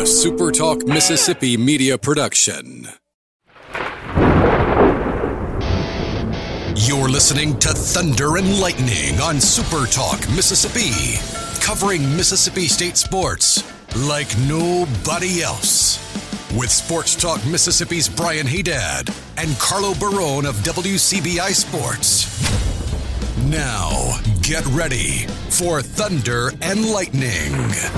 A SuperTalk Mississippi media production. You're listening to Thunder and Lightning on SuperTalk Mississippi, covering Mississippi State sports like nobody else. With Sports Talk Mississippi's Brian Haydad and Carlo Barone of WCBI Sports. Now, get ready for Thunder and Lightning.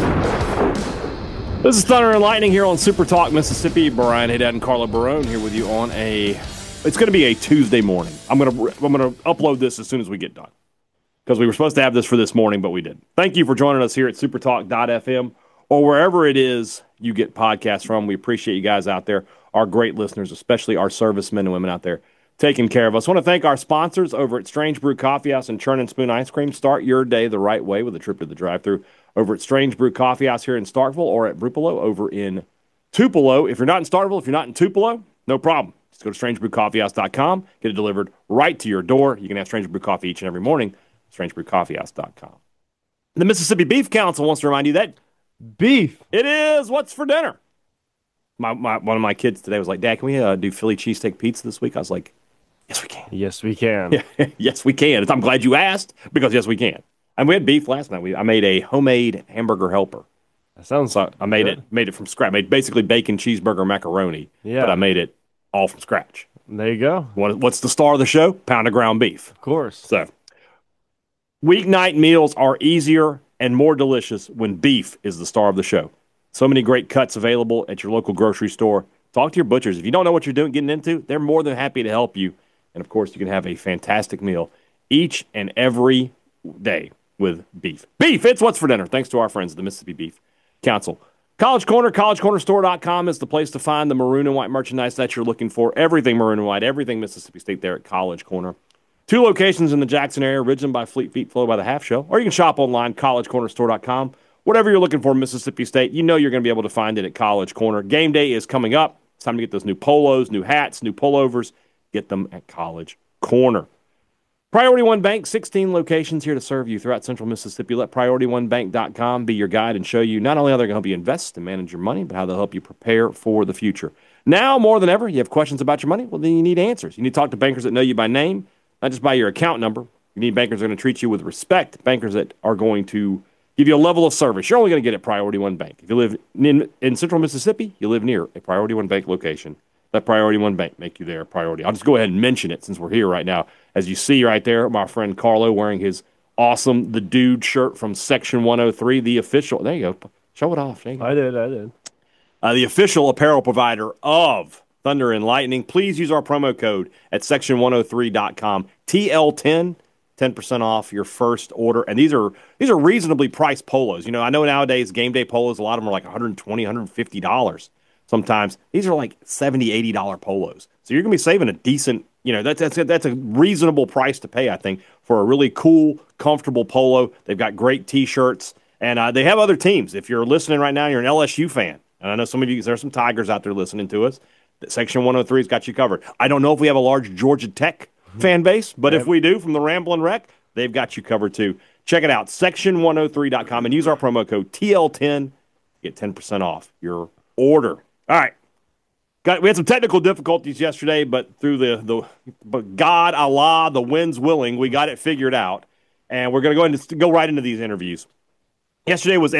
This is Thunder and Lightning here on Super Talk Mississippi. Brian Haydad and Carlo Barone here with you on it's going to be a Tuesday morning. I'm going to upload this as soon as we get done because we were supposed to have this for this morning, but we didn't. Thank you for joining us here at supertalk.fm or wherever it is you get podcasts from. We appreciate you guys out there, our great listeners, especially our servicemen and women out there taking care of us. I want to thank our sponsors over at Strange Brew Coffee House and Churn and Spoon Ice Cream. Start your day the right way with a trip to the drive-thru over at Strange Brew Coffee House here in Starkville or at Brupolo over in Tupelo. If you're not in Starkville, if you're not in Tupelo, no problem. Just go to strangebrewcoffeehouse.com, get it delivered right to your door. You can have Strange Brew Coffee each and every morning, strangebrewcoffeehouse.com. The Mississippi Beef Council wants to remind you that beef, it is what's for dinner. One of my kids today was like, Dad, can we do Philly cheesesteak pizza this week? I was like, yes, we can. Yes, we can. Yeah, yes, we can. I'm glad you asked because, yes, we can. And we had beef last night. I made a homemade hamburger helper. That sounds so I made it from scratch. Made basically bacon, cheeseburger, macaroni. Yeah. But I made it all from scratch. There you go. What's the star of the show? Pound of ground beef. Of course. So, weeknight meals are easier and more delicious when beef is the star of the show. So many great cuts available at your local grocery store. Talk to your butchers. If you don't know what you're getting into, they're more than happy to help you. And, of course, you can have a fantastic meal each and every day with beef. Beef, it's what's for dinner. Thanks to our friends at the Mississippi Beef Council. College Corner, collegecornerstore.com is the place to find the maroon and white merchandise that you're looking for. Everything maroon and white, everything Mississippi State there at College Corner. 2 locations in the Jackson area, Ridgeland by Fleet Feet, Flow by the Half Shell. Or you can shop online, collegecornerstore.com. Whatever you're looking for in Mississippi State, you know you're going to be able to find it at College Corner. Game day is coming up. It's time to get those new polos, new hats, new pullovers. Get them at College Corner. Priority One Bank, 16 locations here to serve you throughout central Mississippi. Let PriorityOneBank.com be your guide and show you not only how they're going to help you invest and manage your money, but how they'll help you prepare for the future. Now, more than ever, you have questions about your money? Well, then you need answers. You need to talk to bankers that know you by name, not just by your account number. You need bankers that are going to treat you with respect, bankers that are going to give you a level of service you're only going to get at Priority One Bank. If you live in central Mississippi, you live near a Priority One Bank location. Let Priority One Bank make you their priority. I'll just go ahead and mention it since we're here right now. As you see right there, my friend Carlo wearing his awesome The Dude shirt from Section 103, the official. There you go. Show it off. There you go. I did. The official apparel provider of Thunder and Lightning. Please use our promo code at section103.com. TL10, 10% off your first order. And these are reasonably priced polos. You know, I know nowadays game day polos, a lot of them are like $120, $150. Sometimes these are like $70, $80 polos. So you're going to be saving a decent, that's a reasonable price to pay, I think, for a really cool, comfortable polo. They've got great T-shirts, and they have other teams. If you're listening right now, you're an LSU fan, and I know some of you, there's some Tigers out there listening to us. Section 103's got you covered. I don't know if we have a large Georgia Tech fan base, but if we do, from the Ramblin' Wreck, they've got you covered too. Check it out, section103.com, and use our promo code TL10. Get 10% off your order. All right. We had some technical difficulties yesterday, but through but God, Allah, the wind's willing, we got it figured out. And we're going to go ahead and go right into these interviews. Yesterday was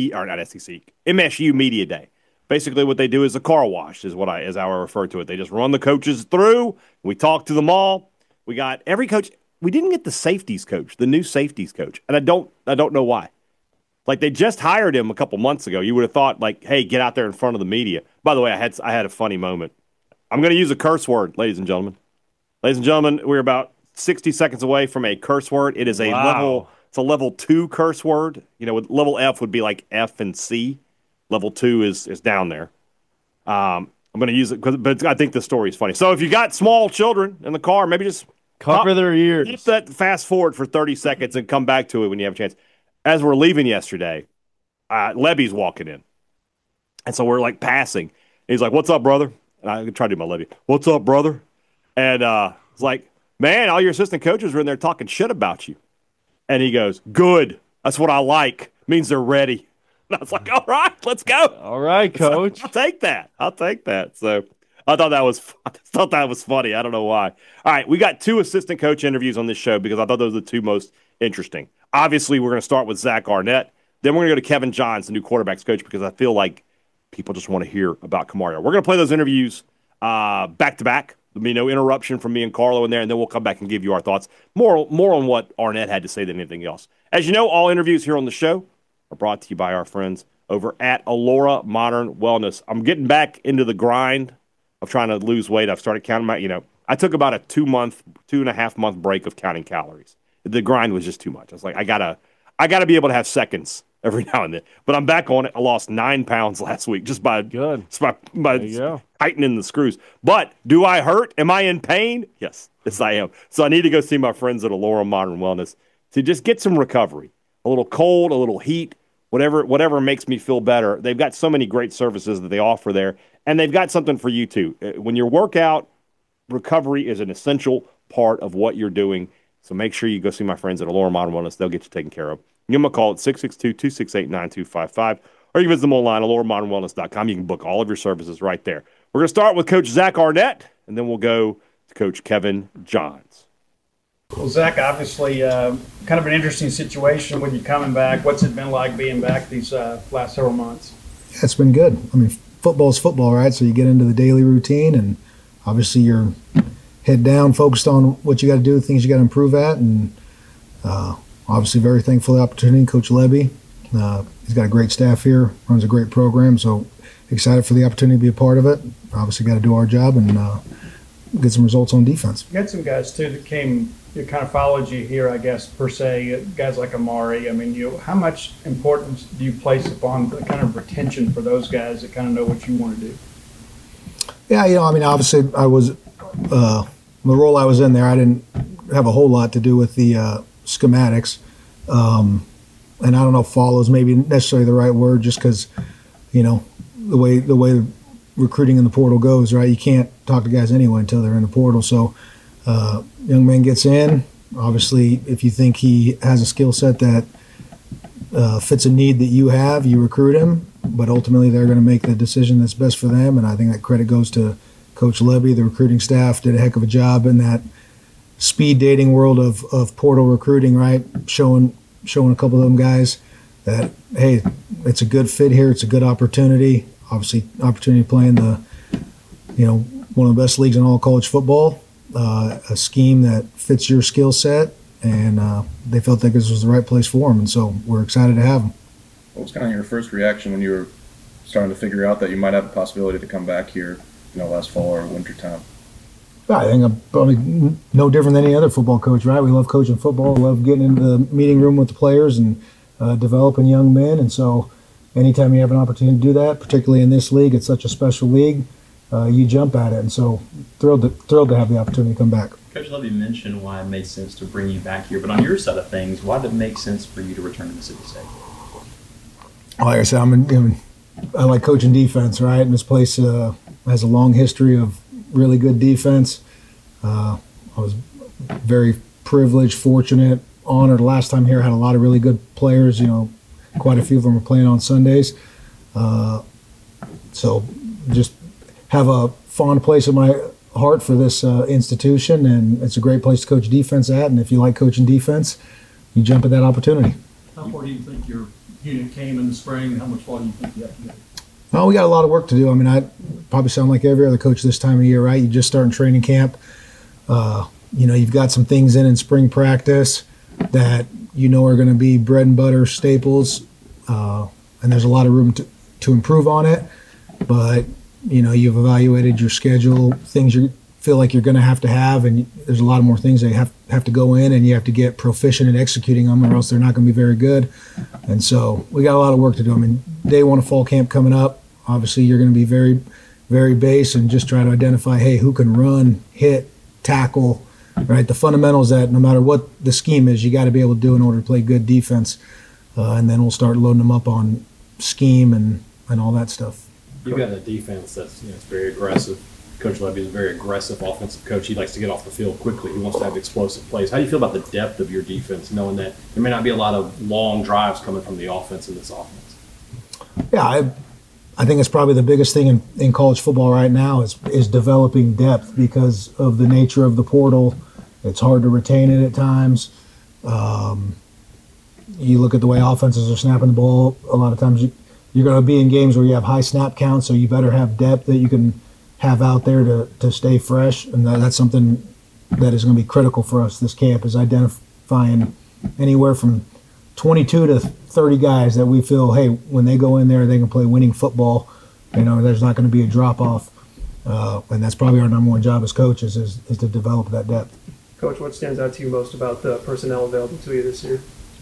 MSU Media Day. Basically what they do is a car wash is as I refer to it. They just run the coaches through. We talk to them all. We got every coach. We didn't get the safeties coach, the new safeties coach. And I don't know why. Like, they just hired him a couple months ago. You would have thought, like, hey, get out there in front of the media. By the way, I had a funny moment. I'm going to use a curse word, ladies and gentlemen. Ladies and gentlemen, we're about 60 seconds away from a curse word. It is a level 2 curse word. You know, level F would be like F and C. Level 2 is down there. I'm going to use it, but I think the story is funny. So if you got small children in the car, maybe just cover their ears. Keep that fast forward for 30 seconds and come back to it when you have a chance. As we're leaving yesterday, Levy's walking in. And so we're, like, passing. He's like, what's up, brother? And I try to do my Levy. What's up, brother? And it's like, man, all your assistant coaches are in there talking shit about you. And he goes, good. That's what I like. Means they're ready. And I was like, all right, let's go. All right, coach. I'll take that. I'll take that. So I thought that was funny. I don't know why. All right, we got 2 assistant coach interviews on this show because I thought those were the 2 most interesting. Obviously, we're going to start with Zach Arnett. Then we're going to go to Kevin Johns, the new quarterbacks coach, because I feel like people just want to hear about Kamario. We're going to play those interviews back to back. There'll be no interruption from me and Carlo in there, and then we'll come back and give you our thoughts. More on what Arnett had to say than anything else. As you know, all interviews here on the show are brought to you by our friends over at Allura Modern Wellness. I'm getting back into the grind of trying to lose weight. I've started counting I took about a 2.5 month break of counting calories. The grind was just too much. I was like, I gotta be able to have seconds every now and then. But I'm back on it. I lost 9 pounds last week just by tightening the screws. But do I hurt? Am I in pain? Yes, I am. So I need to go see my friends at Allura Modern Wellness to just get some recovery. A little cold, a little heat, whatever makes me feel better. They've got so many great services that they offer there, and they've got something for you too. When you work out, recovery is an essential part of what you're doing. So make sure you go see my friends at Allura Modern Wellness. They'll get you taken care of. Give them a call at 662-268-9255, or you visit them online at AlluraModernWellness.com. You can book all of your services right there. We're going to start with Coach Zach Arnett, and then we'll go to Coach Kevin Johns. Well, Zach, obviously kind of an interesting situation when you're coming back. What's it been like being back these last several months? Yeah, it's been good. I mean, football's football, right? So you get into the daily routine, and obviously you're head down, focused on what you got to do, things you got to improve at, and obviously very thankful for the opportunity. Coach Levy, he's got a great staff here, runs a great program, so excited for the opportunity to be a part of it. Obviously got to do our job and get some results on defense. You had some guys, too, that came – kind of followed you here, I guess, per se, guys like Amari. I mean, how much importance do you place upon the kind of retention for those guys that kind of know what you want to do? Yeah, I mean, obviously I was the role I was in there, I didn't have a whole lot to do with the schematics. And I don't know if follow is maybe necessarily the right word, just because, the way recruiting in the portal goes, right? You can't talk to guys anyway until they're in the portal. So young man gets in. Obviously, if you think he has a skill set that fits a need that you have, you recruit him. But ultimately, they're going to make the decision that's best for them. And I think that credit goes to Coach Levy. The recruiting staff did a heck of a job in that speed dating world of portal recruiting, right? Showing a couple of them guys that, hey, it's a good fit here. It's a good opportunity. Obviously, opportunity to play in the, one of the best leagues in all college football. A scheme that fits your skill set, and they felt like this was the right place for them, and so we're excited to have them. What was kind of your first reaction when you were starting to figure out that you might have a possibility to come back here, last fall or winter time? I think I'm probably no different than any other football coach, right? We love coaching football, love getting into the meeting room with the players and developing young men, and so anytime you have an opportunity to do that, particularly in this league, it's such a special league. You jump at it, and so thrilled to have the opportunity to come back. Coach Levy mentioned why it made sense to bring you back here, but on your side of things, why did it make sense for you to return to Mississippi State? Like I said, I like coaching defense, right? And this place has a long history of really good defense. I was very privileged, fortunate, honored. Last time here, had a lot of really good players. Quite a few of them were playing on Sundays. So just have a fond place in my heart for this institution, and it's a great place to coach defense at. And if you like coaching defense, you jump at that opportunity. How far do you think your unit came in the spring? How much farther do you think you have to go? Well, we got a lot of work to do. I mean, I probably sound like every other coach this time of year, right? You just start in training camp. You've got some things in spring practice that are going to be bread and butter staples, and there's a lot of room to improve on it. But you've evaluated your schedule, things you feel like you're going to have, and there's a lot of more things that have to go in, and you have to get proficient in executing them, or else they're not going to be very good. And so we got a lot of work to do. I mean, day one of fall camp coming up, obviously you're going to be very, very base and just try to identify, hey, who can run, hit, tackle, right? The fundamentals that no matter what the scheme is, you got to be able to do in order to play good defense. And then we'll start loading them up on scheme and all that stuff. You've got a defense that's it's very aggressive. Coach Levy is a very aggressive offensive coach. He likes to get off the field quickly. He wants to have explosive plays. How do you feel about the depth of your defense, knowing that there may not be a lot of long drives coming from the offense in this offense? yeah, I think it's probably the biggest thing in college football right now is developing depth because of the nature of the portal. It's hard to retain it at times. You look at the way offenses are snapping the ball. A lot of times you're going to be in games where you have high snap counts, so you better have depth that you can have out there to stay fresh. And that's something that is going to be critical for us this camp, is identifying anywhere from 22 to 30 guys that we feel, hey, when they go in there, they can play winning football. There's not going to be a drop-off. And that's probably our number one job as coaches is to develop that depth. Coach, what stands out to you most about the personnel available to you this year?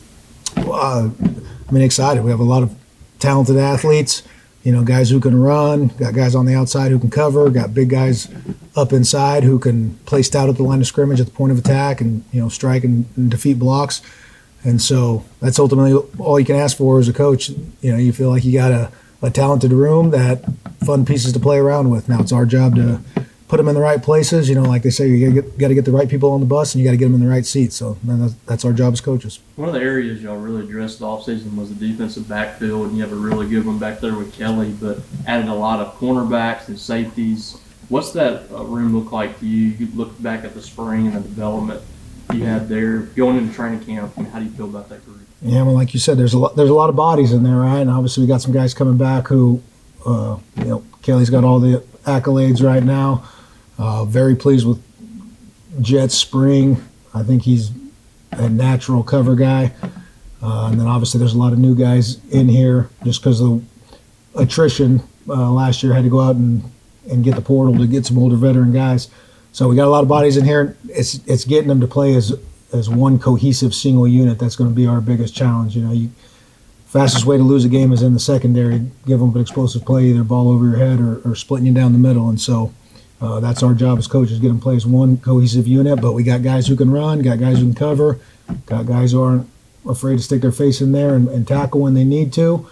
Excited. We have a lot of talented athletes, guys who can run, got guys on the outside who can cover, got big guys up inside who can play stout at the line of scrimmage at the point of attack and, strike and defeat blocks. And so that's ultimately all you can ask for as a coach. You feel like you got a talented room, that fun pieces to play around with. Now it's our job to put them in the right places. Like they say, you got to get the right people on the bus and you got to get them in the right seats. So that's our job as coaches. One of the areas y'all really addressed the offseason was the defensive backfield, and you have a really good one back there with Kelly, but added a lot of cornerbacks and safeties. What's that room look like to you? You look back at the spring and the development you had there going into training camp. How do you feel about that group? Yeah, well, like you said, there's a lot of bodies in there, right? And obviously we got some guys coming back who, Kelly's got all the accolades right now. Very pleased with Jet's spring. I think he's a natural cover guy. And then obviously there's a lot of new guys in here just because of the attrition. Last year had to go out and get the portal to get some older veteran guys. So we got a lot of bodies in here. It's getting them to play as one cohesive single unit. That's going to be our biggest challenge. Fastest way to lose a game is in the secondary. Give them an explosive play, either ball over your head or splitting you down the middle. And so that's our job as coaches, get them play as one cohesive unit. But we got guys who can run, got guys who can cover, got guys who aren't afraid to stick their face in there and tackle when they need to.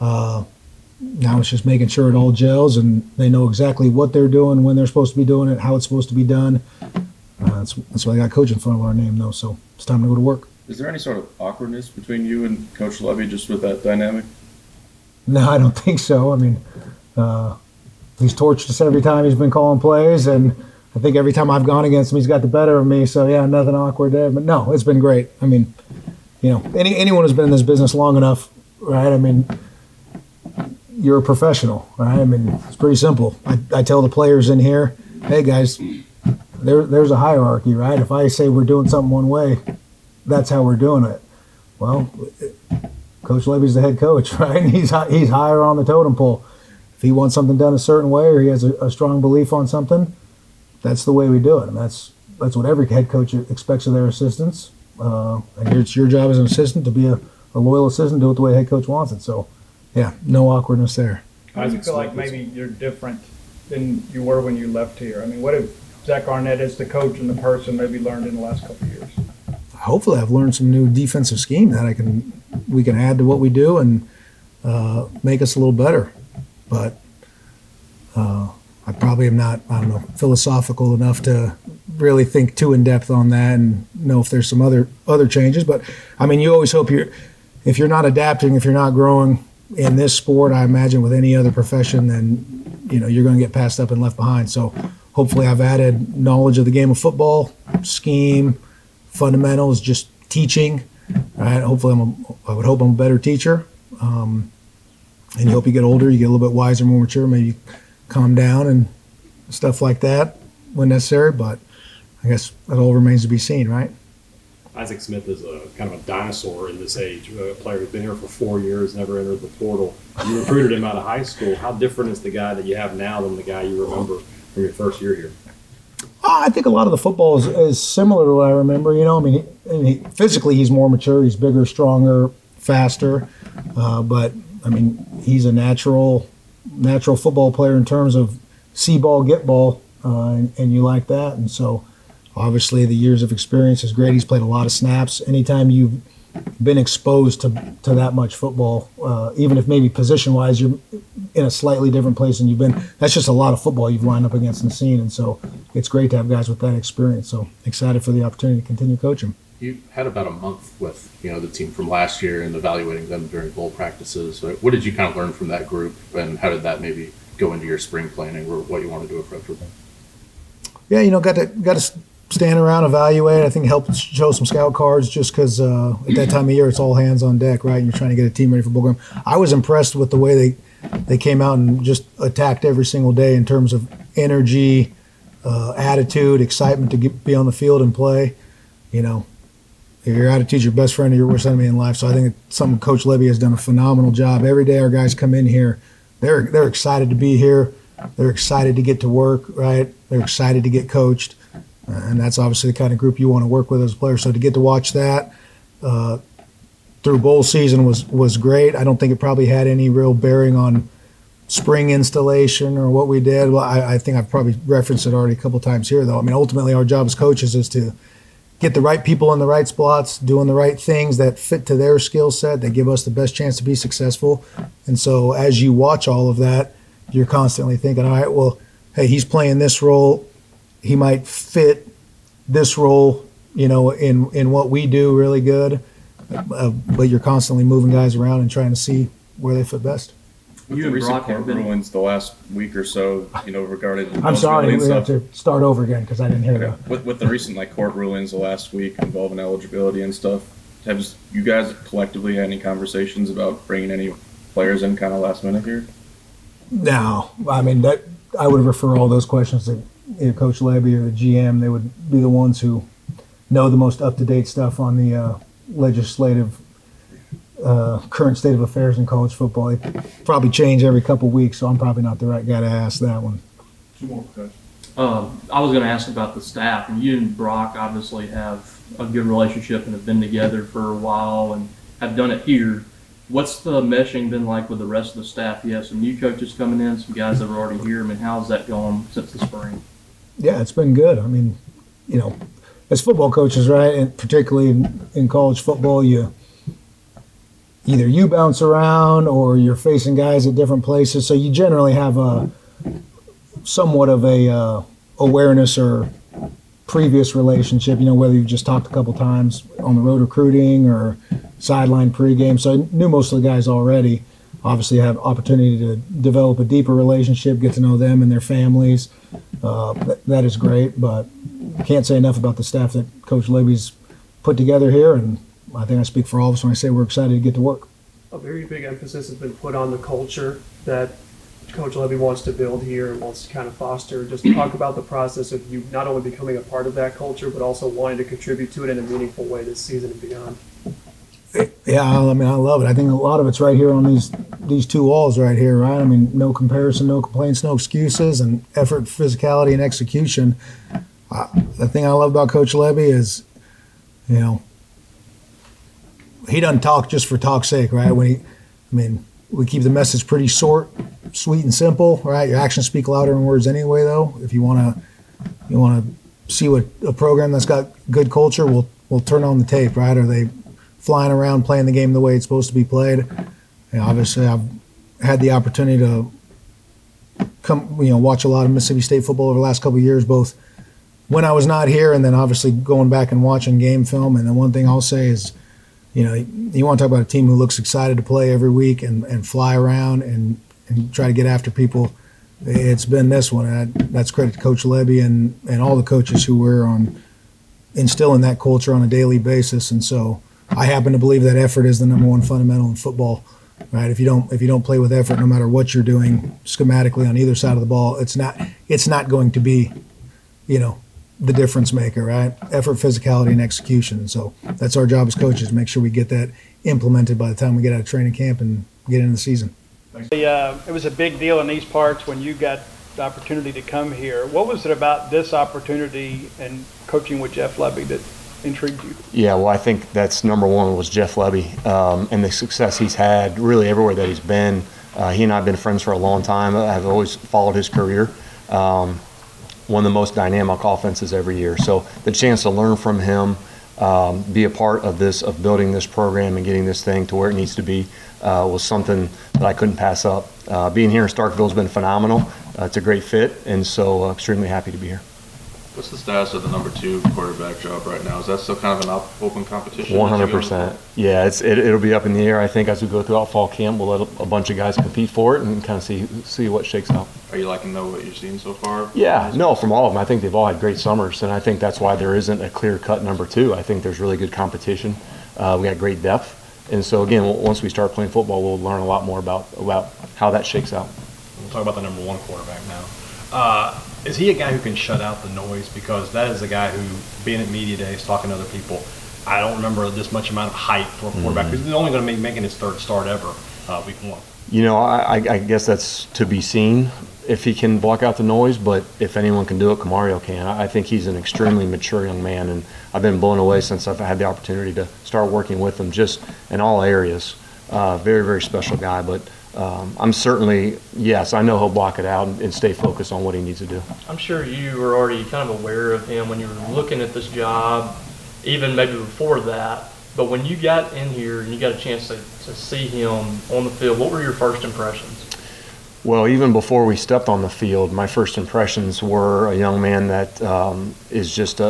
Now it's just making sure it all gels and they know exactly what they're doing, when they're supposed to be doing it, how it's supposed to be done. That's why I got coach in front of our name, though. So it's time to go to work. Is there any sort of awkwardness between you and Coach Levy just with that dynamic? No, I don't think so. He's torched us every time he's been calling plays, and I think every time I've gone against him, he's got the better of me. So, yeah, nothing awkward there. But, no, it's been great. Anyone who's been in this business long enough, right, you're a professional, right? It's pretty simple. I tell the players in here, hey, guys, there's a hierarchy, right? If I say we're doing something one way, that's how we're doing it. Well, Coach Levy's the head coach, right? He's higher on the totem pole. If he wants something done a certain way or he has a strong belief on something, that's the way we do it. And that's what every head coach expects of their assistants. And it's your job as an assistant to be a loyal assistant, do it the way the head coach wants it. So, yeah, no awkwardness there. How do you feel like maybe you're different than you were when you left here? What have Zach Arnett as the coach and the person maybe learned in the last couple of years? Hopefully I've learned some new defensive scheme that we can add to what we do and make us a little better. But I probably am not, philosophical enough to really think too in depth on that and know if there's some other changes. But you always hope if you're not adapting, if you're not growing in this sport, I imagine with any other profession, then you're going to get passed up and left behind. So hopefully I've added knowledge of the game of football, scheme, fundamentals, just teaching. Right? Hopefully I would hope I'm a better teacher. And you hope you get older, you get a little bit wiser, more mature, maybe calm down and stuff like that when necessary. But I guess that all remains to be seen, right? Isaac Smith is a kind of a dinosaur in this age, a player who's been here for 4 years, never entered the portal. You recruited him out of high school. How different is the guy that you have now than the guy you remember from your first year here? I think a lot of the football is similar to what I remember. Physically he's more mature, he's bigger, stronger, faster. But he's a natural football player in terms of see ball, get ball, and you like that. And so obviously the years of experience is great. He's played a lot of snaps. Anytime you've been exposed to that much football, even if maybe position-wise you're in a slightly different place than you've been, that's just a lot of football you've lined up against in the scene. And so it's great to have guys with that experience. So excited for the opportunity to continue coaching. You had about a month with the team from last year and evaluating them during bowl practices. So what did you kind of learn from that group, and how did that maybe go into your spring planning or what you want to do approach with them? Yeah, got to stand around, evaluate. I think it helped show some scout cards just because at that time of year it's all hands on deck, right? And you're trying to get a team ready for bowl game. I was impressed with the way they came out and just attacked every single day in terms of energy, attitude, excitement to be on the field and play. Your attitude's your best friend or your worst enemy in life. So I think Coach Lebby has done a phenomenal job. Every day our guys come in here, they're excited to be here. They're excited to get to work, right? They're excited to get coached. And that's obviously the kind of group you want to work with as a player. So to get to watch that through bowl season was great. I don't think it probably had any real bearing on spring installation or what we did. Well, I think I've probably referenced it already a couple times here, though. I mean, ultimately our job as coaches is to get the right people in the right spots, doing the right things that fit to their skill set, that give us the best chance to be successful. And so as you watch all of that, you're constantly thinking, all right, well, hey, he's playing this role. He might fit this role, in what we do really good. But you're constantly moving guys around and trying to see where they fit best. With the recent court rulings the last week or so, regarding. I'm sorry, we have to start over again because I didn't hear that. With the recent court rulings the last week involving eligibility and stuff, have you guys collectively had any conversations about bringing any players in kind of last minute here? No, I mean that I would refer all those questions to Coach Lebby or the GM. They would be the ones who know the most up to date stuff on the legislative. Current state of affairs in college football. They probably change every couple weeks, so I'm probably not the right guy to ask that one. Two more questions. I was going to ask about the staff. And you and Brock obviously have a good relationship and have been together for a while and have done it here. What's the meshing been like with the rest of the staff? You have some new coaches coming in, some guys that were already here. I mean, how's that going since the spring? Yeah, it's been good. I mean, as football coaches, right, and particularly in college football, either you bounce around or you're facing guys at different places. So you generally have a somewhat of a awareness or previous relationship, whether you've just talked a couple times on the road recruiting or sideline pregame. So I knew most of the guys already. Obviously have opportunity to develop a deeper relationship, get to know them and their families. That is great, but can't say enough about the staff that Coach Lebby's put together here, and I think I speak for all of us when I say we're excited to get to work. A very big emphasis has been put on the culture that Coach Lebby wants to build here and wants to kind of foster. Just talk about the process of you not only becoming a part of that culture, but also wanting to contribute to it in a meaningful way this season and beyond. Yeah, I mean, I love it. I think a lot of it's right here on these two walls right here, right? I mean, no comparison, no complaints, no excuses, and effort, physicality, and execution. The thing I love about Coach Lebby is, he doesn't talk just for talk's sake, right? We keep the message pretty short, sweet, and simple, right? Your actions speak louder than words anyway, though. If you want to see what a program that's got good culture, we'll turn on the tape, right? Are they flying around playing the game the way it's supposed to be played? Obviously, I've had the opportunity to watch a lot of Mississippi State football over the last couple of years, both when I was not here and then obviously going back and watching game film. And the one thing I'll say is, you want to talk about a team who looks excited to play every week and fly around and try to get after people. It's been this one. And that's credit to Coach Lebby and all the coaches who were instilling that culture on a daily basis. And so I happen to believe that effort is the number one fundamental in football, right? If you don't play with effort, no matter what you're doing schematically on either side of the ball, it's not going to be, the difference maker, right? Effort, physicality, and execution. And so that's our job as coaches, to make sure we get that implemented by the time we get out of training camp and get into the season. It was a big deal in these parts when you got the opportunity to come here. What was it about this opportunity and coaching with Jeff Lebby that intrigued you? Yeah, well, I think that's number one was Jeff Lebby and the success he's had really everywhere that he's been. He and I have been friends for a long time. I've always followed his career. One of the most dynamic offenses every year. So the chance to learn from him, be a part of building this program and getting this thing to where it needs to be was something that I couldn't pass up. Being here in Starkville has been phenomenal. It's a great fit, and so extremely happy to be here. What's the status of the number 2 quarterback job right now? Is that still kind of an open competition? 100%. Yeah, it'll be up in the air. I think as we go throughout fall camp, we'll let a bunch of guys compete for it and kind of see what shakes out. Are you liking what you've seen so far? Yeah, no, from all of them. I think they've all had great summers, and I think that's why there isn't a clear-cut number 2. I think there's really good competition. We got great depth, and so again, once we start playing football, we'll learn a lot more about how that shakes out. We'll talk about the number 1 quarterback now. Is he a guy who can shut out the noise? Because that is a guy who, being at media days, talking to other people, I don't remember this much amount of hype for a quarterback. He's only going to be making his 3rd start ever, week 1. You know, I guess that's to be seen if he can block out the noise, but if anyone can do it, Camario can. I think he's an extremely mature young man, and I've been blown away since I've had the opportunity to start working with him just in all areas. Very, very special guy, but I'm certainly, yes, I know he'll block it out and stay focused on what he needs to do. I'm sure you were already kind of aware of him when you were looking at this job, even maybe before that. But when you got in here and you got a chance to see him on the field, what were your first impressions? Well, even before we stepped on the field, my first impressions were a young man that is just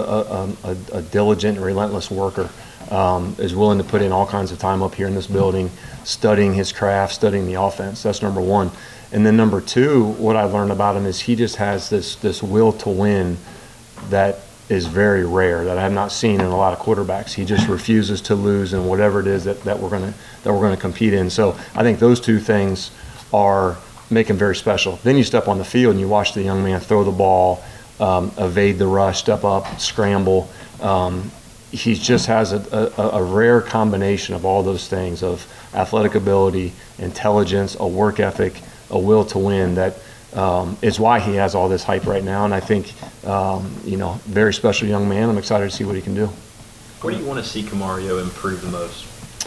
a diligent and relentless worker, is willing to put in all kinds of time up here in this building, studying his craft, studying the offense. That's number 1. And then number 2, what I learned about him is he just has this will to win that is very rare, that I have not seen in a lot of quarterbacks. He just refuses to lose in whatever it is that we're gonna compete in. So I think those 2 things make him very special. Then you step on the field and you watch the young man throw the ball, evade the rush, step up, scramble. He just has a rare combination of all those things, of athletic ability, intelligence, a work ethic, a will to win, that is why he has all this hype right now. And I think, very special young man. I'm excited to see what he can do. Where do you want to see Camario improve the most?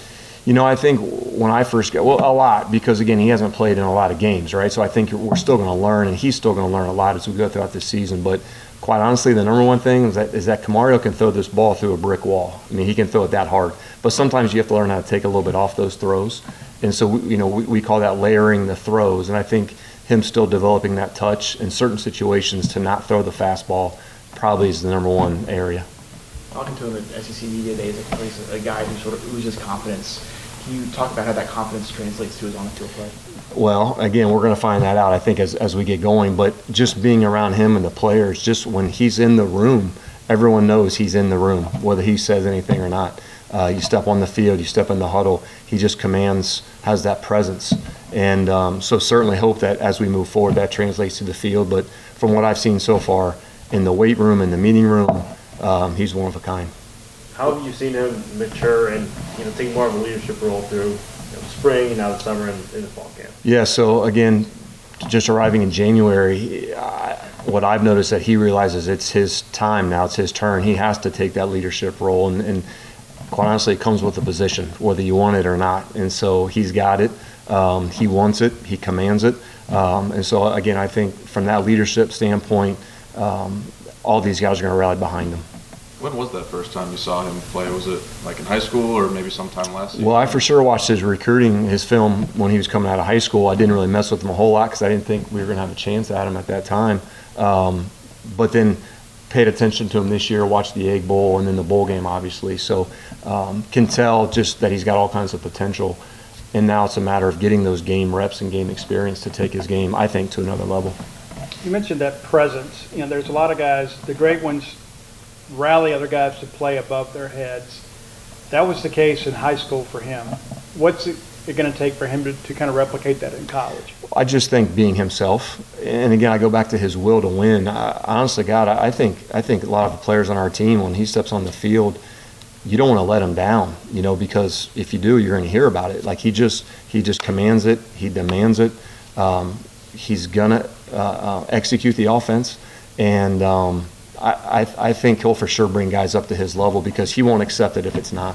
I think when I first got, a lot, because again, he hasn't played in a lot of games, right? So I think we're still going to learn, and he's still going to learn a lot as we go throughout this season. But quite honestly, the number 1 thing is that Camario can throw this ball through a brick wall. I mean, he can throw it that hard. But sometimes you have to learn how to take a little bit off those throws. And so, we call that layering the throws. And I think him still developing that touch in certain situations to not throw the fastball probably is the number 1 area. Talking to him at SEC Media Days, he's a guy who sort of oozes confidence. Can you talk about how that confidence translates to his on-the-field play? Well, again, we're going to find that out, I think, as we get going. But just being around him and the players, just when he's in the room, everyone knows he's in the room, whether he says anything or not. You step on the field, you step in the huddle, he just commands, has that presence. And so certainly hope that as we move forward, that translates to the field. But from what I've seen so far in the weight room, in the meeting room, he's one of a kind. How have you seen him mature and take more of a leadership role through spring and now the summer and in the fall camp? Yeah, so again, just arriving in January, what I've noticed that he realizes it's his time now, it's his turn. He has to take that leadership role, and quite honestly, it comes with the position, whether you want it or not. And so he's got it. He wants it. He commands it. And so, again, I think from that leadership standpoint, all these guys are going to rally behind him. When was that first time you saw him play? Was it like in high school or maybe sometime last season? Well, I for sure watched his film when he was coming out of high school. I didn't really mess with him a whole lot because I didn't think we were going to have a chance at him at that time. But then paid attention to him this year, watched the Egg Bowl and then the bowl game, obviously. So can tell just that he's got all kinds of potential. And now it's a matter of getting those game reps and game experience to take his game, I think, to another level. You mentioned that presence. There's a lot of guys, the great ones rally other guys to play above their heads. That was the case in high school for him. What's it going to take for him to kind of replicate that in college? I just think being himself. And again, I go back to his will to win. Honestly, God, I think a lot of the players on our team, when he steps on the field, you don't want to let him down, because if you do, you're going to hear about it. Like he just commands it. He demands it. He's going to execute the offense. And I think he'll for sure bring guys up to his level because he won't accept it if it's not.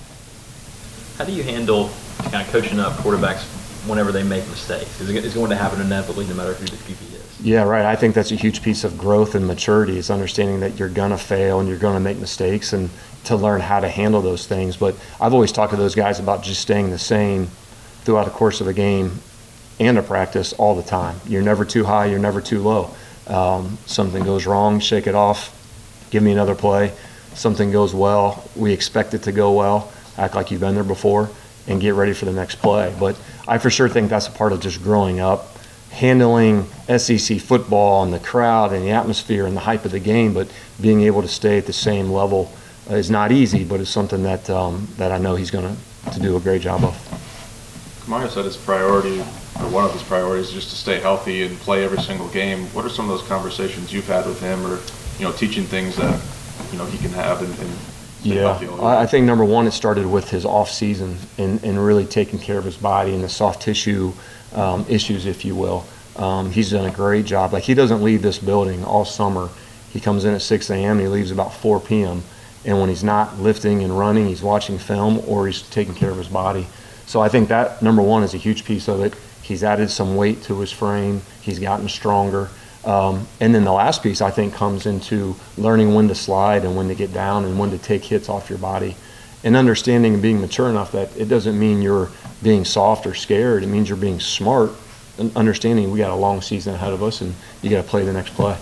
How do you handle kind of coaching up quarterbacks whenever they make mistakes? It's going to happen inevitably no matter who the QB is. Yeah, right. I think that's a huge piece of growth and maturity is understanding that you're going to fail and you're going to make mistakes and to learn how to handle those things. But I've always talked to those guys about just staying the same throughout the course of a game and a practice all the time. You're never too high, you're never too low. Something goes wrong, shake it off, give me another play. Something goes well, we expect it to go well, act like you've been there before, and get ready for the next play. But I for sure think that's a part of just growing up, handling SEC football and the crowd and the atmosphere and the hype of the game, but being able to stay at the same level is not easy, but it's something that that I know he's going to do a great job of. Mario said his priority, or one of his priorities, is just to stay healthy and play every single game. What are some of those conversations you've had with him, or teaching things that he can have and stay healthy all year? I think number one, it started with his off season and really taking care of his body and the soft tissue issues, if you will. He's done a great job. Like, he doesn't leave this building all summer. He comes in at 6 a.m. He leaves about 4 p.m. And when he's not lifting and running, he's watching film or he's taking care of his body. So I think that, number one, is a huge piece of it. He's added some weight to his frame. He's gotten stronger. And then the last piece, I think, comes into learning when to slide and when to get down and when to take hits off your body. And understanding and being mature enough that it doesn't mean you're being soft or scared. It means you're being smart and understanding we got a long season ahead of us and you got to play the next play.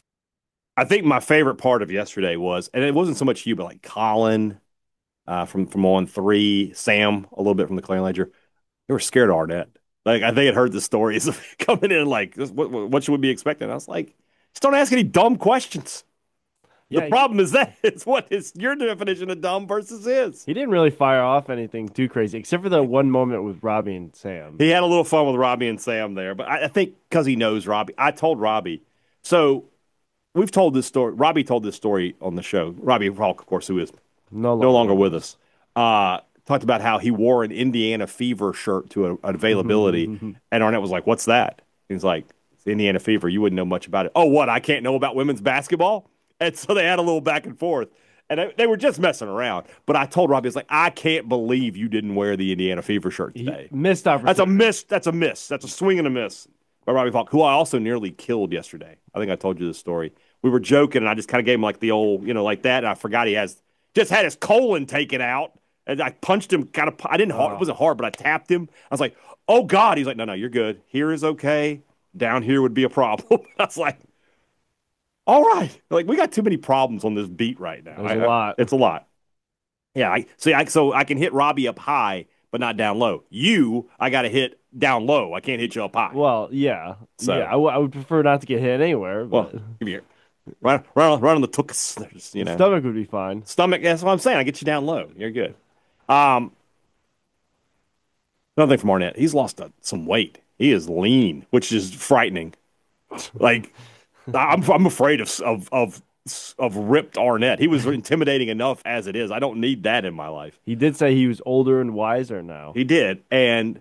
I think my favorite part of yesterday was, and it wasn't so much you, but like Colin from On 3, Sam a little bit from the Clarion Ledger. They were scared of Arnett. Like, they had heard the stories of coming in like, what should we be expecting? I was like, just don't ask any dumb questions. The problem is that it's what is your definition of dumb versus his. He didn't really fire off anything too crazy, except for the one moment with Robbie and Sam. He had a little fun with Robbie and Sam there, but I think because he knows Robbie. I told Robbie. So we've told this story. Robbie told this story on the show. Robbie Falk, of course, who is no longer with us, talked about how he wore an Indiana Fever shirt to an availability, and Arnett was like, "What's that?" He's like, "It's Indiana Fever. You wouldn't know much about it." Oh, what? I can't know about women's basketball? And so they had a little back and forth, and they were just messing around. But I told Robbie, I was like, "I can't believe you didn't wear the Indiana Fever shirt today." Missed opportunity. That's a miss. That's a miss. That's a swing and a miss by Robbie Falk, who I also nearly killed yesterday. I think I told you this story. We were joking, and I just kind of gave him like the old, like that. And I forgot he just had his colon taken out, and I punched him kind of. I didn't. It wasn't hard, but I tapped him. I was like, "Oh God!" He's like, "No, you're good. Here is okay. Down here would be a problem." I was like, "All right." Like, we got too many problems on this beat right now. There's a lot. It's a lot. Yeah. So I can hit Robbie up high, but not down low. I got to hit down low. I can't hit you up high. Well, yeah. So, yeah, I would prefer not to get hit anywhere. But. Well, give me here. Right on the tuchus. Stomach would be fine. Stomach, that's what I'm saying. I get you down low. You're good. Another thing from Arnett, he's lost some weight. He is lean, which is frightening. Like, I'm afraid of ripped Arnett. He was intimidating enough as it is. I don't need that in my life. He did say he was older and wiser now. He did. And,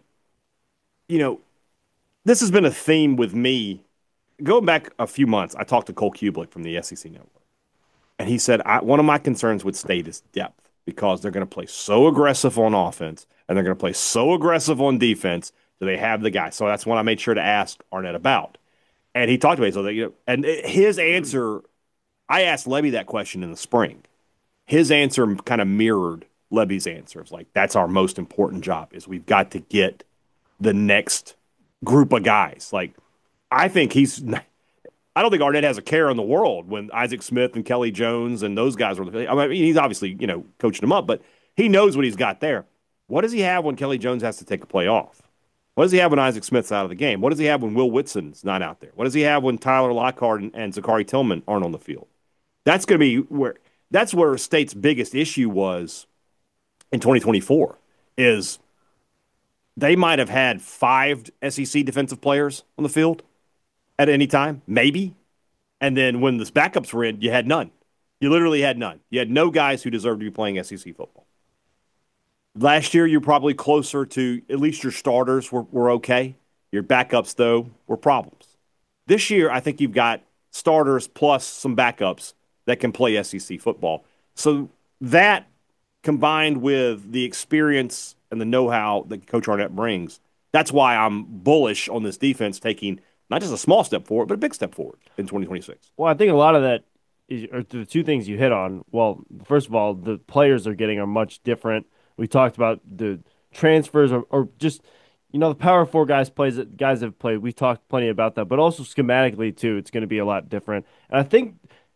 this has been a theme with me. Going back a few months, I talked to Cole Kubelik from the SEC Network. And he said, one of my concerns with State is depth, because they're going to play so aggressive on offense and they're going to play so aggressive on defense. Do they have the guy? So that's what I made sure to ask Arnett about. And he talked about it. So and his answer, I asked Lebby that question in the spring. His answer kind of mirrored Lebby's answer. It's like, that's our most important job, is we've got to get the next group of guys. Like, I don't think Arnett has a care in the world when Isaac Smith and Kelly Jones and those guys were. I mean, he's obviously, coaching them up, but he knows what he's got there. What does he have when Kelly Jones has to take a play off? What does he have when Isaac Smith's out of the game? What does he have when Will Whitson's not out there? What does he have when Tyler Lockhart and Zachary Tillman aren't on the field? That's going to be that's where State's biggest issue was in 2024, is they might have had 5 SEC defensive players on the field at any time, maybe. And then when the backups were in, you had none. You literally had none. You had no guys who deserved to be playing SEC football. Last year, you're probably closer to at least your starters were okay. Your backups, though, were problems. This year, I think you've got starters plus some backups that can play SEC football. So that, combined with the experience and the know-how that Coach Arnett brings, that's why I'm bullish on this defense taking not just a small step forward, but a big step forward in 2026. Well, I think a lot of that are the two things you hit on. Well, first of all, the players they're getting are much different. We talked about the transfers or just, the Power 4 guys have played. We talked plenty about that, but also schematically, too, it's going to be a lot different. And I think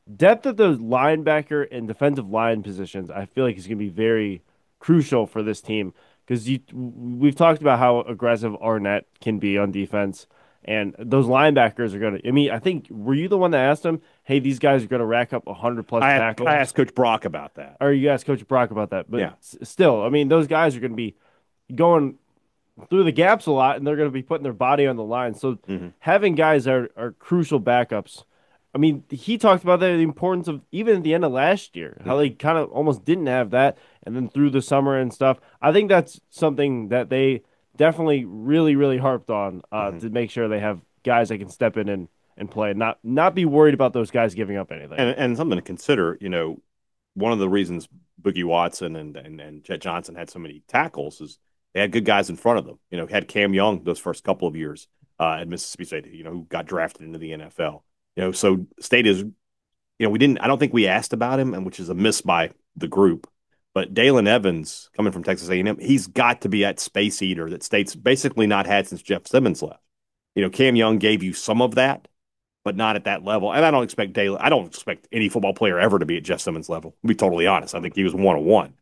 depth at those linebacker and defensive line positions, I feel like is going to be very crucial for this team because we've talked about how aggressive Arnett can be on defense, and those linebackers are going to. I mean, I think were you the one that asked him, "Hey, these guys are going to rack up 100+ tackles"? I asked Coach Brock about that. Or you asked Coach Brock about that? But yeah. Still, I mean, those guys are going to be going through the gaps a lot, and they're going to be putting their body on the line. So having guys that are crucial backups. I mean, he talked about the importance of even at the end of last year, how they kind of almost didn't have that, and then through the summer and stuff. I think that's something that they definitely really, really harped on to make sure they have guys that can step in and play, and not be worried about those guys giving up anything. And something to consider, one of the reasons Boogie Watson and Jet Johnson had so many tackles is they had good guys in front of them. Had Cam Young those first couple of years at Mississippi State, who got drafted into the NFL. So State is, I don't think we asked about him, and which is a miss by the group. But Dalen Evans, coming from Texas A&M, he's got to be that space eater that State's basically not had since Jeff Simmons left. Cam Young gave you some of that, but not at that level. And I don't expect any football player ever to be at Jeff Simmons' level. To be totally honest, I think he was 101.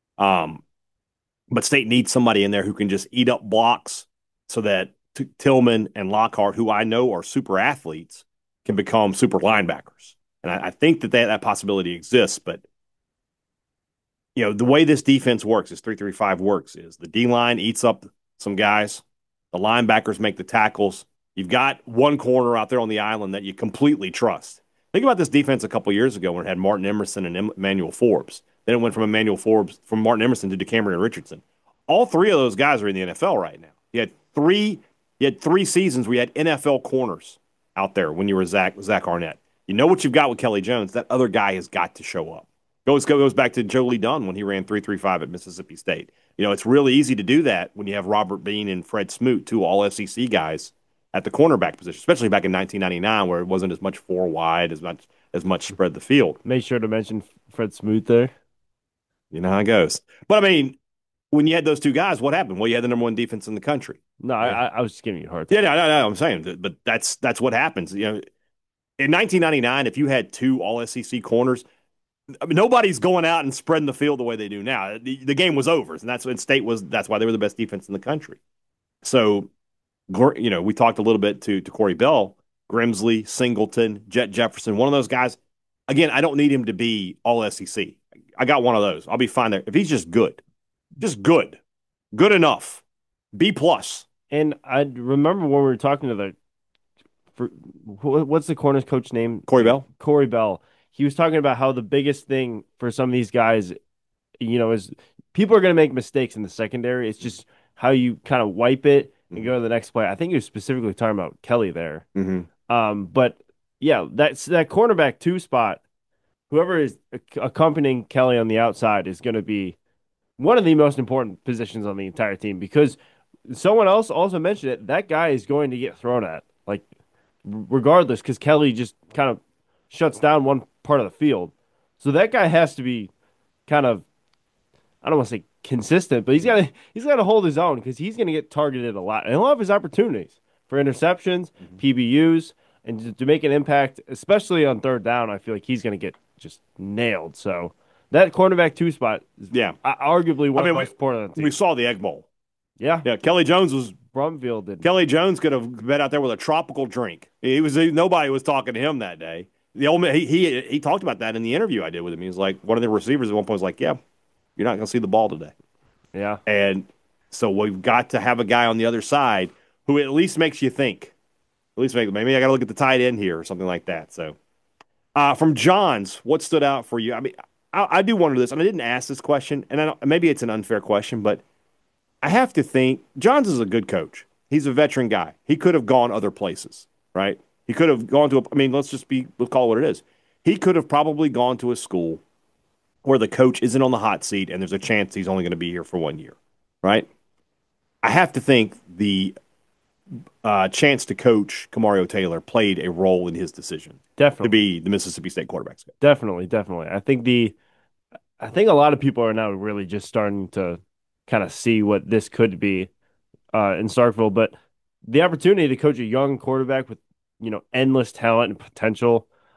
But State needs somebody in there who can just eat up blocks so that Tillman and Lockhart, who I know are super athletes, can become super linebackers. And I think that possibility exists. But, the way this defense works, this 3-3-5 works, is the D-line eats up some guys. The linebackers make the tackles. You've got one corner out there on the island that you completely trust. Think about this defense a couple years ago when it had Martin Emerson and Emmanuel Forbes. Then it went from Martin Emerson to DeCameron Richardson. All three of those guys are in the NFL right now. You had three seasons where you had NFL corners out there when you were Zach Arnett. You know what you've got with Kelly Jones. That other guy has got to show up. Goes back to Joe Lee Dunn when he ran 3-3-5 at Mississippi State. It's really easy to do that when you have Robert Bean and Fred Smoot, two all-SEC guys at the cornerback position, especially back in 1999 where it wasn't as much four wide, as much spread the field. Make sure to mention Fred Smoot there. You know how it goes. But, I mean, when you had those two guys, what happened? Well, you had the number one defense in the country. No, I was just giving you a hard time. Yeah, no, I'm saying, but that's what happens. In 1999, if you had two all-SEC corners, I mean, nobody's going out and spreading the field the way they do now. The game was over, and that's why they were the best defense in the country. So, we talked a little bit to Corey Bell, Grimsley, Singleton, Jet Jefferson, one of those guys. Again, I don't need him to be all-SEC. I got one of those. I'll be fine there. If he's just good enough, B+. And I remember when we were talking to what's the corners coach name? Corey Bell. Corey Bell. He was talking about how the biggest thing for some of these guys, is people are going to make mistakes in the secondary. It's just how you kind of wipe it and go to the next play. I think he was specifically talking about Kelly there. But yeah, that's that cornerback 2 spot. Whoever is accompanying Kelly on the outside is going to be one of the most important positions on the entire team because someone else also mentioned it. That guy is going to get thrown at, like, regardless, because Kelly just kind of shuts down one part of the field. So that guy has to be kind of, I don't want to say consistent, but he's got to hold his own because he's going to get targeted a lot. And he'll have his opportunities for interceptions, PBUs, and to make an impact, especially on third down. I feel like he's going to get just nailed. So that cornerback 2 spot is arguably one of the most important on the team. We saw the Egg Bowl. Yeah. Kelly Jones was Brumfield did. Kelly Jones could have been out there with a tropical drink. Nobody was talking to him that day. The old man, he talked about that in the interview I did with him. He was like, one of the receivers at one point was like, "Yeah, you're not going to see the ball today." Yeah. And so we've got to have a guy on the other side who at least makes you think. Maybe I got to look at the tight end here or something like that. So, from Johns, what stood out for you? I mean, I do wonder this, and I didn't ask this question, and maybe it's an unfair question, but I have to think Johns is a good coach. He's a veteran guy. He could have gone other places, right? He could have gone to let's call it what it is. He could have probably gone to a school where the coach isn't on the hot seat and there's a chance he's only going to be here for 1 year, right? I have to think the chance to coach Kamario Taylor played a role in his decision. Definitely. To be the Mississippi State quarterback. Definitely. I think a lot of people are now really just starting to kind of see what this could be in Starkville, but the opportunity to coach a young quarterback with endless talent and potential.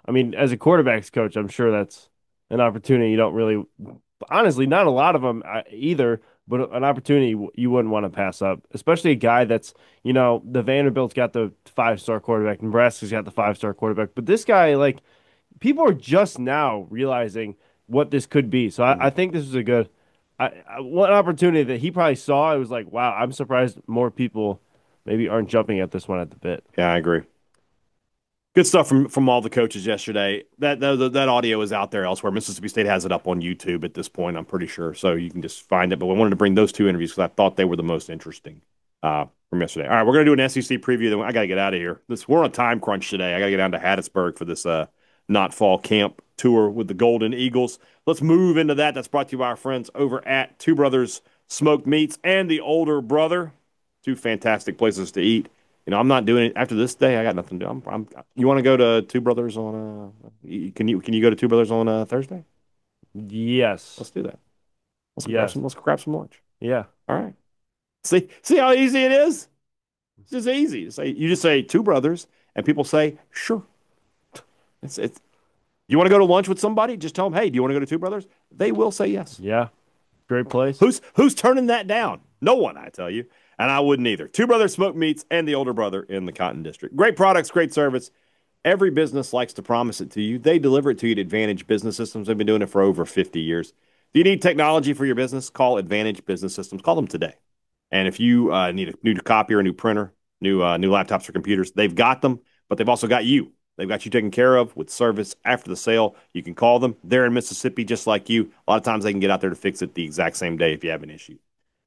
I mean, as a quarterbacks coach, I'm sure that's an opportunity you don't really, honestly, not a lot of them either, but an opportunity you wouldn't want to pass up, especially a guy that's, the Vanderbilt's got the 5-star quarterback, Nebraska's got the 5-star quarterback, but this guy, like, people are just now realizing what this could be. So I think this is a good, one opportunity that he probably saw. It was like, wow, I'm surprised more people maybe aren't jumping at this one at the bit. Yeah, I agree. Good stuff from all the coaches yesterday. That audio is out there elsewhere. Mississippi State has it up on YouTube at this point, I'm pretty sure, so you can just find it. But we wanted to bring those two interviews because I thought they were the most interesting from yesterday. All right, we're going to do an SEC preview. Then I got to get out of here. We're on a time crunch today. I got to get down to Hattiesburg for this not fall camp tour with the Golden Eagles. Let's move into that. That's brought to you by our friends over at Two Brothers Smoked Meats and the Older Brother. Two fantastic places to eat. I'm not doing it after this day. I got nothing to do. You want to go to Two Brothers on? Can you go to Two Brothers on Thursday? Yes. Let's do that. Let's grab some lunch. Yeah. All right. See how easy it is. It's just easy. You just say Two Brothers, and people say sure. It's. You want to go to lunch with somebody? Just tell them, hey, do you want to go to Two Brothers? They will say yes. Yeah. Great place. Who's turning that down? No one, I tell you. And I wouldn't either. Two Brothers Smoked Meats and the Older Brother in the Cotton District. Great products, great service. Every business likes to promise it to you. They deliver it to you at Advantage Business Systems. They've been doing it for over 50 years. If you need technology for your business, call Advantage Business Systems. Call them today. And if you need a new copier, a new printer, new laptops or computers, they've got them, but they've also got you. They've got you taken care of with service after the sale. You can call them. They're in Mississippi just like you. A lot of times they can get out there to fix it the exact same day if you have an issue.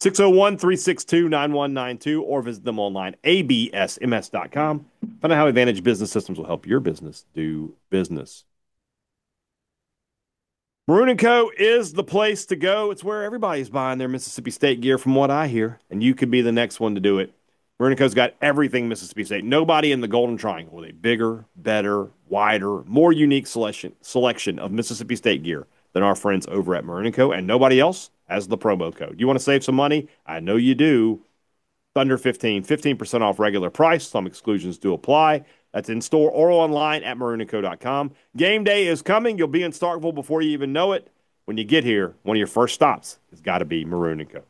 601-362-9192 or visit them online, absms.com. Find out how Advantage Business Systems will help your business do business. Maroon & Co. is the place to go. It's where everybody's buying their Mississippi State gear from what I hear, and you could be the next one to do it. Maroon & Co.'s got everything Mississippi State. Nobody in the Golden Triangle with a bigger, better, wider, more unique selection of Mississippi State gear than our friends over at Maroon & Co. And nobody else has the promo code. You want to save some money? I know you do. Thunder 15% off regular price. Some exclusions do apply. That's in store or online at maroonandco.com. Game day is coming. You'll be in Starkville before you even know it. When you get here, one of your first stops has got to be Maroon & Co.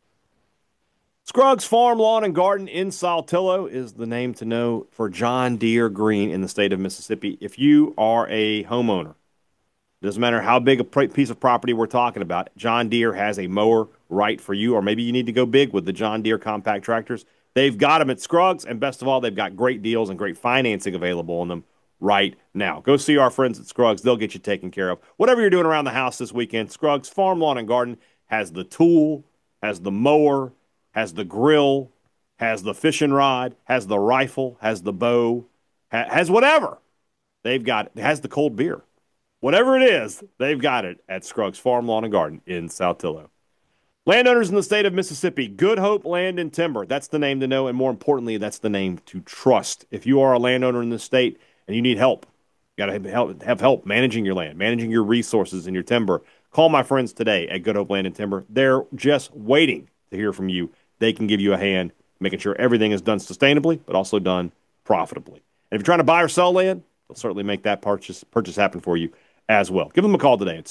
Scruggs Farm, Lawn, and Garden in Saltillo is the name to know for John Deere Green in the state of Mississippi. If you are a homeowner, doesn't matter how big a piece of property we're talking about, John Deere has a mower right for you, or maybe you need to go big with the John Deere compact tractors. They've got them at Scruggs, and best of all, they've got great deals and great financing available on them right now. Go see our friends at Scruggs. They'll get you taken care of. Whatever you're doing around the house this weekend, Scruggs Farm, Lawn, and Garden has the tool, has the mower, has the grill, has the fishing rod, has the rifle, has the bow, has whatever. They've got it. Has the cold beer. Whatever it is, they've got it at Scruggs Farm, Lawn, and Garden in Saltillo. Landowners in the state of Mississippi, Good Hope Land and Timber. That's the name to know, and more importantly, that's the name to trust. If you are a landowner in the state and you need help, you got to have help managing your land, managing your resources and your timber, call my friends today at Good Hope Land and Timber. They're just waiting to hear from you. They can give you a hand making sure everything is done sustainably, but also done profitably. And if you're trying to buy or sell land, they'll certainly make that purchase happen for you as well. Give them a call today at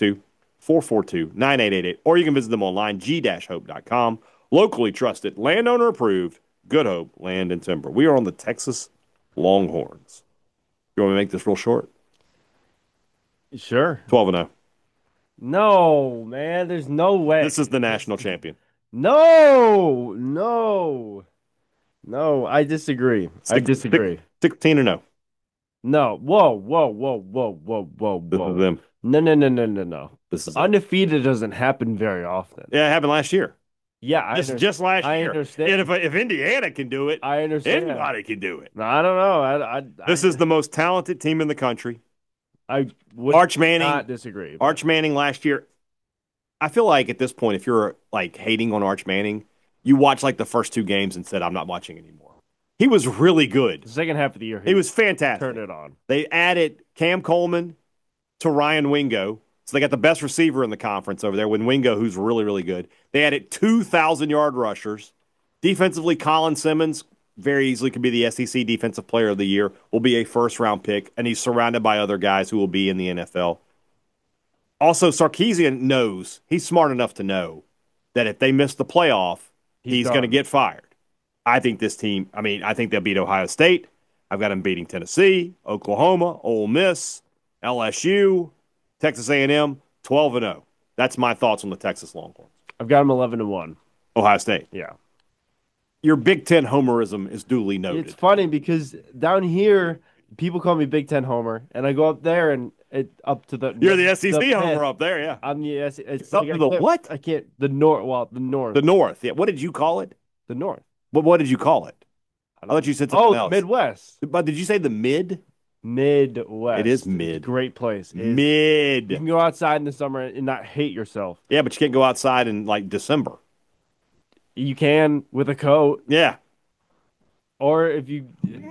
662-442-9888, or you can visit them online, g-hope.com. Locally trusted, landowner approved, Good Hope Land and Timber. We are on the Texas Longhorns. You want me to make this real short? Sure. 12-0. No, man, there's no way. This is the national champion. No, I disagree. 16-0. No. Whoa. This is them. No. This is undefeated doesn't happen very often. Yeah, it happened last year. Yeah, just last year. I understand. And if Indiana can do it, I understand. Anybody can do it. I don't know. This is the most talented team in the country. I would Arch Manning, not disagree. Arch Manning last year. I feel like at this point, if you're like hating on Arch Manning, you watch like the first two games and said, "I'm not watching anymore." He was really good. The second half of the year, he was fantastic. Turned it on. They added Cam Coleman to Ryan Wingo. So they got the best receiver in the conference over there with Wingo, who's really, really good. They added 2,000-yard rushers. Defensively, Colin Simmons, very easily could be the SEC Defensive Player of the Year, will be a first-round pick, and he's surrounded by other guys who will be in the NFL. Also, Sarkisian knows, he's smart enough to know that if they miss the playoff, he's going to get fired. I think this team, I think they'll beat Ohio State. I've got them beating Tennessee, Oklahoma, Ole Miss, LSU, Texas A&M, 12-0. That's my thoughts on the Texas Longhorns. I've got them 11-1. Ohio State. Yeah. Your Big Ten homerism is duly noted. It's funny because down here, people call me Big Ten homer, and I go up there and up to the. You're the SEC homer up there, yeah. I'm the SEC. It's up to the what? I can't. The North. Well, the North. The North. Yeah. What did you call it? The North. What did you call it? I thought you said something else. The Midwest. But did you say the mid? Midwest. It is mid. Great place. Mid. You can go outside in the summer and not hate yourself. Yeah, but you can't go outside in like December. You can with a coat. Yeah. Or if you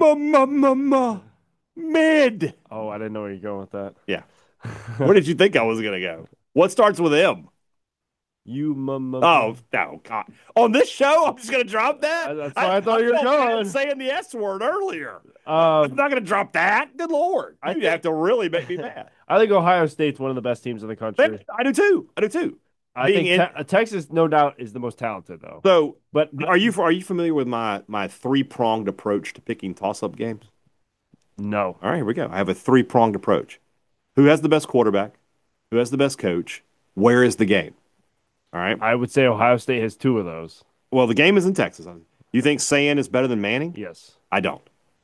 mid. Oh, I didn't know where you're going with that. Yeah. Where did you think I was gonna go? What starts with M? Oh no, God! On this show, I'm just gonna drop that. That's why I thought you were going saying the S word earlier. I'm not gonna drop that. Good Lord! You have to really make me mad. I think Ohio State's one of the best teams in the country. I do too. I think Texas, no doubt, is the most talented though. So, but are you familiar with my 3-pronged approach to picking toss-up games? No. All right, here we go. I have a 3-pronged approach. Who has the best quarterback? Who has the best coach? Where is the game? All right. I would say Ohio State has 2 of those. Well, the game is in Texas. You think Sayan is better than Manning? Yes. I don't.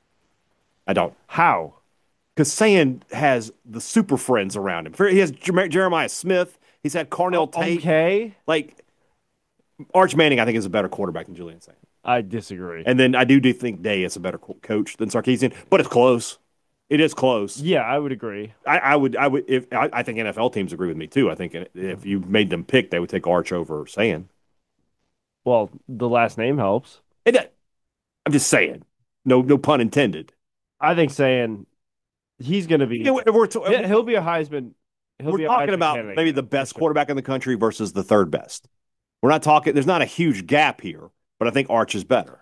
How? Because Sayan has the super friends around him. He has Jeremiah Smith. He's had Carnell Tate. Okay. Like, Arch Manning, I think, is a better quarterback than Julian Sayan. I disagree. And then I do think Day is a better coach than Sarkisian, but it's close. It is close. Yeah, I would agree. I would. I think NFL teams agree with me too. I think if you made them pick, they would take Arch over Sayan. Well, the last name helps. I'm just saying. No pun intended. I think Sayan, he's going to be. He'll be a Heisman. We're talking about candidate. Maybe the best quarterback in the country versus the third best. We're not talking. There's not a huge gap here, but I think Arch is better.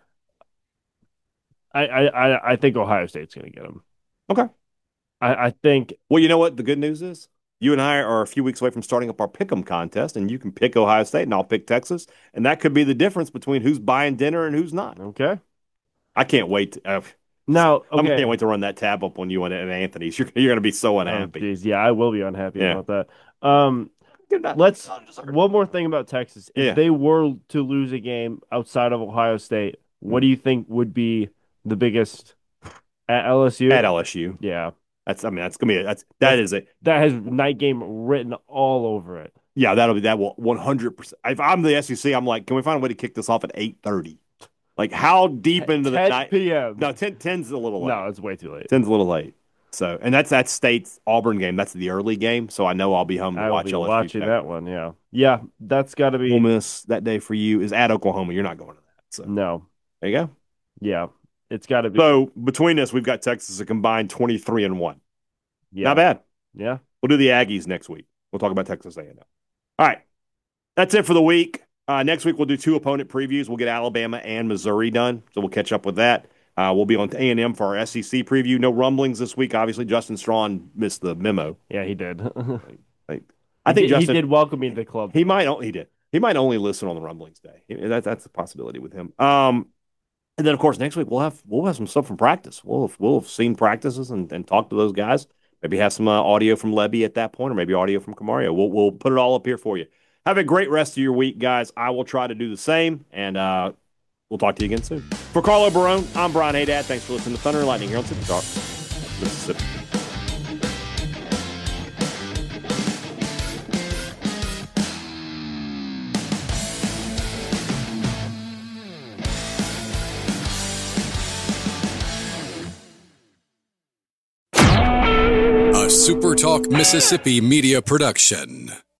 I think Ohio State's going to get him. Okay. I think. Well, you know what the good news is? You and I are a few weeks away from starting up our Pick'em contest, and you can pick Ohio State, and I'll pick Texas, and that could be the difference between who's buying dinner and who's not. Okay. I can't wait. I can't wait to run that tab up on you and Anthony's. You're going to be so unhappy. Geez. Yeah, I will be unhappy about that. Let's one more thing about Texas. If they were to lose a game outside of Ohio State, what do you think would be the biggest at LSU? At LSU, yeah. That's gonna be that has night game written all over it. Yeah, that will 100%. If I'm the SEC, I'm like, can we find a way to kick this off at 8:30? Like, how deep into the night? 10 p.m. No, 10's a little late. No, it's way too late. 10's a little late. So, and that's State's Auburn game. That's the early game. So I know I'll be home to watch LSU. Watching that one, yeah. That's got to be. Ole Miss that day for you is at Oklahoma. You're not going to that. So no. There you go. Yeah, it's got to be. So between us, we've got Texas a combined 23-1. Yeah, not bad. Yeah, we'll do the Aggies next week. We'll talk about Texas A&M. All right, that's it for the week. Next week we'll do 2 opponent previews. We'll get Alabama and Missouri done, so we'll catch up with that. We'll be on A&M for our SEC preview. No rumblings this week. Obviously, Justin Strawn missed the memo. Yeah, he did. I think Justin, he did welcome me to the club. He did. He might only listen on the rumblings day. That's a possibility with him. And then, of course, next week we'll have some stuff from practice. We'll have seen practices and talk to those guys. Maybe have some audio from Lebby at that point, or maybe audio from Camario. We'll put it all up here for you. Have a great rest of your week, guys. I will try to do the same, and we'll talk to you again soon. For Carlo Barone, I'm Brian Haydad. Thanks for listening to Thunder and Lightning here on Super Talk Mississippi. A Super Talk Mississippi media production.